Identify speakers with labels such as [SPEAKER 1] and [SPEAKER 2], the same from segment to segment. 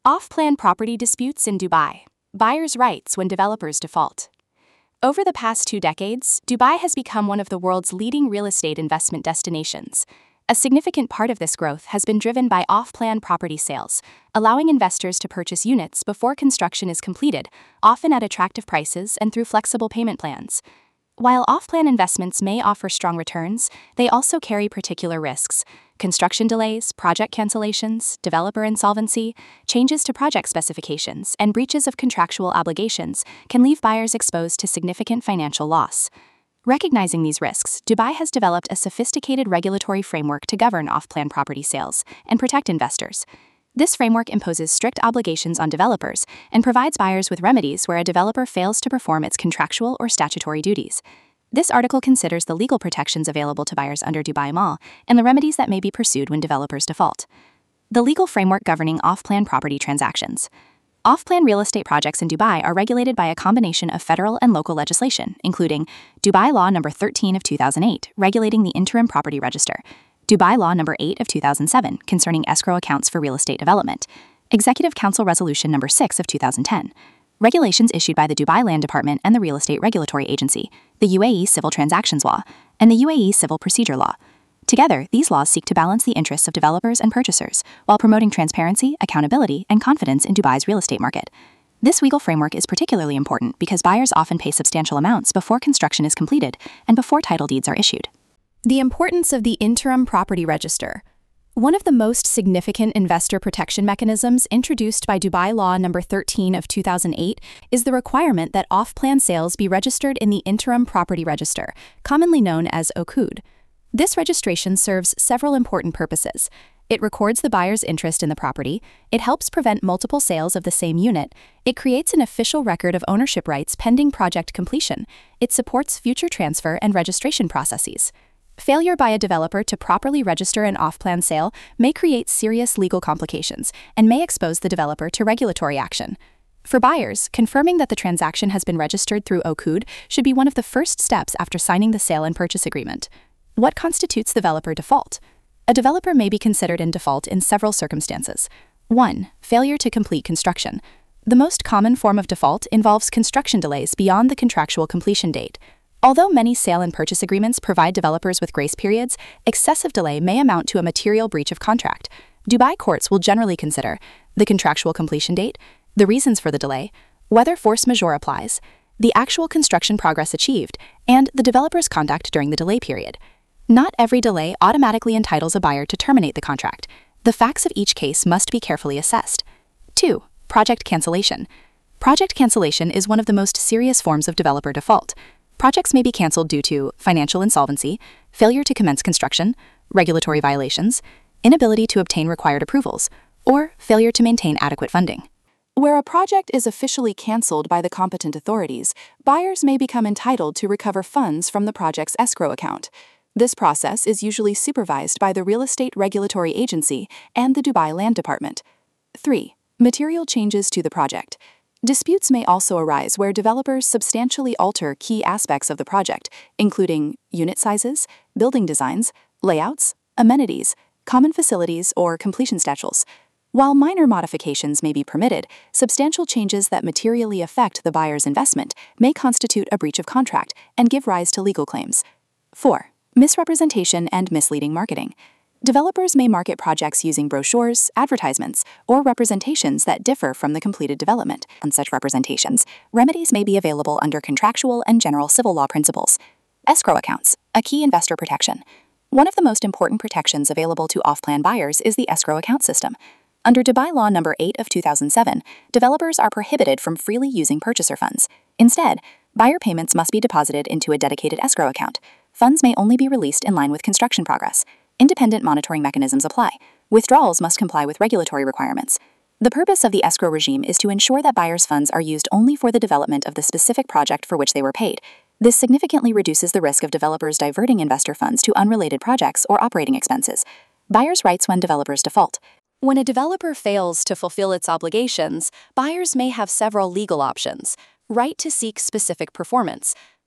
[SPEAKER 1] Off-plan property disputes in Dubai. Buyers' rights when developers default. Over the past 2 decades, Dubai has become one of the world's leading real estate investment destinations. A significant part of this growth has been driven by off-plan property sales, allowing investors to purchase units before construction is completed, often at attractive prices and through flexible payment plans. While off-plan investments may offer strong returns, they also carry particular risks. Construction delays, project cancellations, developer insolvency, changes to project specifications, and breaches of contractual obligations can leave buyers exposed to significant financial loss. Recognizing these risks, Dubai has developed a sophisticated regulatory framework to govern off-plan property sales and protect investors. This framework imposes strict obligations on developers and provides buyers with remedies where a developer fails to perform its contractual or statutory duties. This article considers the legal protections available to buyers under Dubai Mall and the remedies that may be pursued when developers default. The legal framework governing off-plan property transactions. Off-plan real estate projects in Dubai are regulated by a combination of federal and local legislation, including Dubai Law No. 13 of 2008, regulating the interim property register, Dubai Law No. 8 of 2007, concerning escrow accounts for real estate development, Executive Council Resolution No. 6 of 2010, regulations issued by the Dubai Land Department and the Real Estate Regulatory Agency, the UAE Civil Transactions Law, and the UAE Civil Procedure Law. Together, these laws seek to balance the interests of developers and purchasers while promoting transparency, accountability, and confidence in Dubai's real estate market. This legal framework is particularly important because buyers often pay substantial amounts before construction is completed and before title deeds are issued. The importance of the interim property register. One of the most significant investor protection mechanisms introduced by Dubai Law No. 13 of 2008 is the requirement that off-plan sales be registered in the interim property register, commonly known as OCUD. This registration serves several important purposes. It records the buyer's interest in the property, it helps prevent multiple sales of the same unit, it creates an official record of ownership rights pending project completion, it supports future transfer and registration processes. Failure by a developer to properly register an off-plan sale may create serious legal complications and may expose the developer to regulatory action. For buyers, confirming that the transaction has been registered through OCUD should be one of the first steps after signing the sale and purchase agreement. What constitutes developer default? A developer may be considered in default in several circumstances. 1. Failure to complete construction. The most common form of default involves construction delays beyond the contractual completion date. Although many sale and purchase agreements provide developers with grace periods, excessive delay may amount to a material breach of contract. Dubai courts will generally consider the contractual completion date, the reasons for the delay, whether force majeure applies, the actual construction progress achieved, and the developer's conduct during the delay period. Not every delay automatically entitles a buyer to terminate the contract. The facts of each case must be carefully assessed. 2. Project cancellation. Project cancellation is one of the most serious forms of developer default. Projects may be canceled due to financial insolvency, failure to commence construction, regulatory violations, inability to obtain required approvals, or failure to maintain adequate funding. Where a project is officially canceled by the competent authorities, buyers may become entitled to recover funds from the project's escrow account. This process is usually supervised by the Real Estate Regulatory Agency and the Dubai Land Department. 3. Material changes to the project. Disputes may also arise where developers substantially alter key aspects of the project, including unit sizes, building designs, layouts, amenities, common facilities, or completion schedules. While minor modifications may be permitted, substantial changes that materially affect the buyer's investment may constitute a breach of contract and give rise to legal claims. 4. Misrepresentation and misleading marketing. Developers may market projects using brochures, advertisements, or representations that differ from the completed development. On such representations, remedies may be available under contractual and general civil law principles. Escrow accounts, a key investor protection. One of the most important protections available to off-plan buyers is the escrow account system. Under Dubai Law No. 8 of 2007, developers are prohibited from freely using purchaser funds. Instead, buyer payments must be deposited into a dedicated escrow account. Funds may only be released in line with construction progress. Independent monitoring mechanisms apply. Withdrawals must comply with regulatory requirements. The purpose of the escrow regime is to ensure that buyers' funds are used only for the development of the specific project for which they were paid. This significantly reduces the risk of developers diverting investor funds to unrelated projects or operating expenses. Buyers' rights when developers default. When a developer fails to fulfill its obligations, buyers may have several legal options. Right to seek specific performance.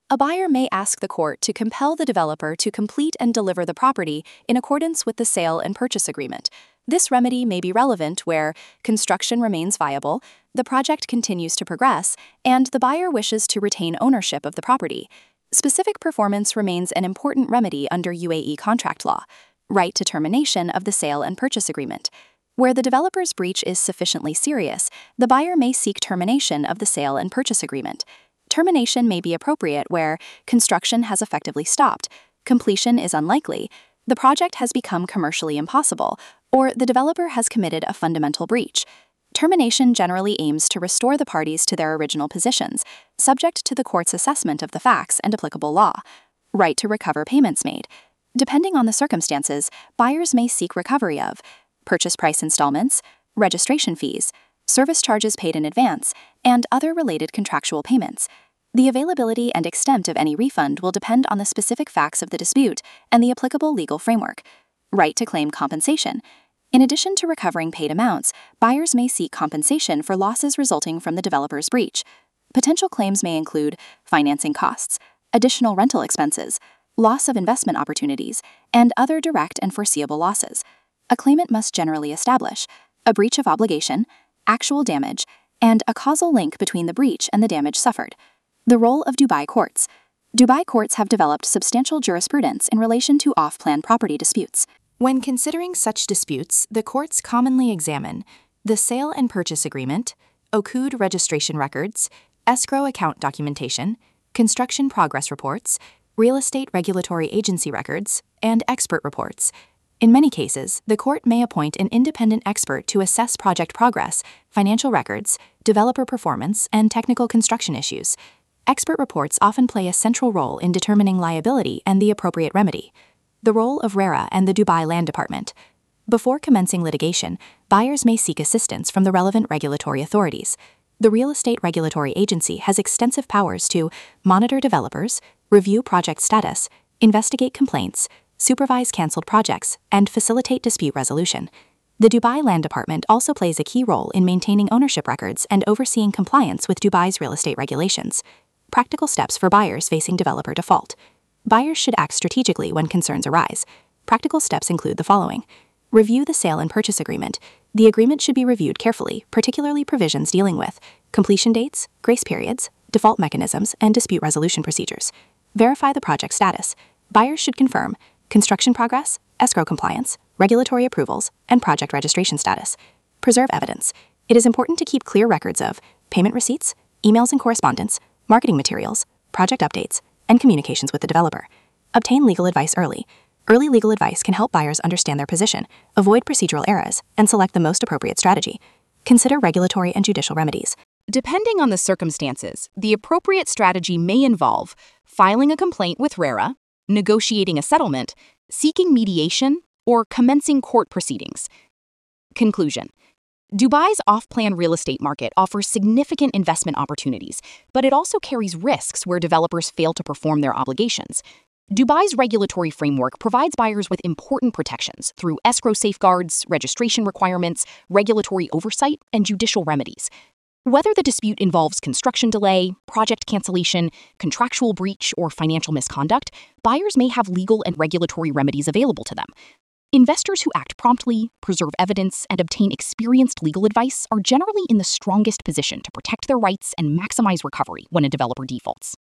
[SPEAKER 1] A buyer may ask the court to compel the developer to complete and deliver the property in accordance with the sale and purchase agreement. This remedy may be relevant where construction remains viable, the project continues to progress, and the buyer wishes to retain ownership of the property. Specific performance remains an important remedy under UAE contract law. Right to termination of the sale and purchase agreement. Where the developer's breach is sufficiently serious, the buyer may seek termination of the sale and purchase agreement. Termination may be appropriate where construction has effectively stopped, completion is unlikely, the project has become commercially impossible, or the developer has committed a fundamental breach. Termination generally aims to restore the parties to their original positions, subject to the court's assessment of the facts and applicable law. Right to recover payments made. Depending on the circumstances, buyers may seek recovery of purchase price installments, registration fees, service charges paid in advance, and other related contractual payments. The availability and extent of any refund will depend on the specific facts of the dispute and the applicable legal framework. Right to claim compensation. In addition to recovering paid amounts, buyers may seek compensation for losses resulting from the developer's breach. Potential claims may include financing costs, additional rental expenses, loss of investment opportunities, and other direct and foreseeable losses. A claimant must generally establish a breach of obligation, actual damage, and a causal link between the breach and the damage suffered. The role of Dubai courts. Dubai courts have developed substantial jurisprudence in relation to off-plan property disputes. When considering such disputes, the courts commonly examine the sale and purchase agreement, OCUD registration records, escrow account documentation, construction progress reports, real estate regulatory agency records, and expert reports. In many cases, the court may appoint an independent expert to assess project progress, financial records, developer performance, and technical construction issues. Expert reports often play a central role in determining liability and the appropriate remedy. The role of RERA and the Dubai Land Department. Before commencing litigation, buyers may seek assistance from the relevant regulatory authorities. The Real Estate Regulatory Agency has extensive powers to monitor developers, review project status, investigate complaints, supervise cancelled projects, and facilitate dispute resolution. The Dubai Land Department also plays a key role in maintaining ownership records and overseeing compliance with Dubai's real estate regulations. Practical steps for buyers facing developer default. Buyers should act strategically when concerns arise. Practical steps include the following. Review the sale and purchase agreement. The agreement should be reviewed carefully, particularly provisions dealing with completion dates, grace periods, default mechanisms, and dispute resolution procedures. Verify the project status. Buyers should confirm construction progress, escrow compliance, regulatory approvals, and project registration status. Preserve evidence. It is important to keep clear records of payment receipts, emails and correspondence, marketing materials, project updates, and communications with the developer. Obtain legal advice early. Early legal advice can help buyers understand their position, avoid procedural errors, and select the most appropriate strategy. Consider regulatory and judicial remedies.
[SPEAKER 2] Depending on the circumstances, the appropriate strategy may involve filing a complaint with RERA, negotiating a settlement, seeking mediation, or commencing court proceedings. Conclusion. Dubai's off-plan real estate market offers significant investment opportunities, but it also carries risks where developers fail to perform their obligations. Dubai's regulatory framework provides buyers with important protections through escrow safeguards, registration requirements, regulatory oversight, and judicial remedies. Whether the dispute involves construction delay, project cancellation, contractual breach, or financial misconduct, buyers may have legal and regulatory remedies available to them. Investors who act promptly, preserve evidence, and obtain experienced legal advice are generally in the strongest position to protect their rights and maximize recovery when a developer defaults.